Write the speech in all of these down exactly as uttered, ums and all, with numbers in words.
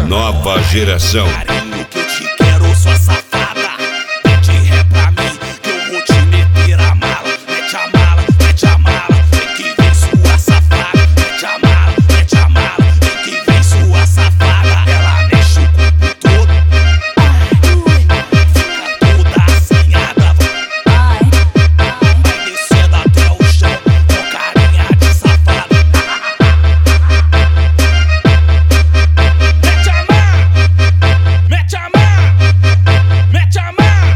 nova geração. Carinho que eu te quero, sua safada. Pede ré pra mim, que eu vou te meter a mala. Mete a mala, mete a mala. Vem que vem sua safada. Mete a mala, mete a mala. Vem que vem sua safada. Ela mexe o corpo todo, fica toda assanhada. Vai descendo até o chão com carinha de safada. Mete a mala, mete a mala, mete a mala.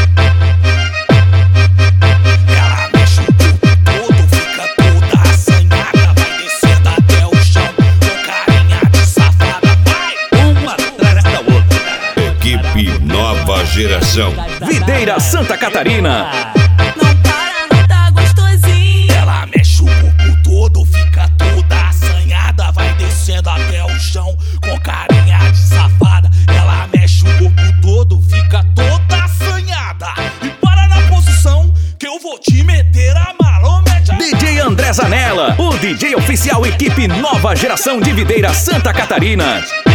Ela mexe o corpo todo, fica toda assanhada. Vai descendo até o chão com carinha de safada. Vai! Uma atrás da outra. Equipe nova geração. Videira Santa Catarina. Não para, não tá gostosinho. Ela mexe o corpo todo, fica toda assanhada. Vai descendo até o chão com carinha de safada. Ela mexe o corpo todo, fica toda assanhada. E para na posição que eu vou te meter a mala. Ô, mete a D J André Zanella, o D J oficial equipe nova geração de Videira Santa Catarina.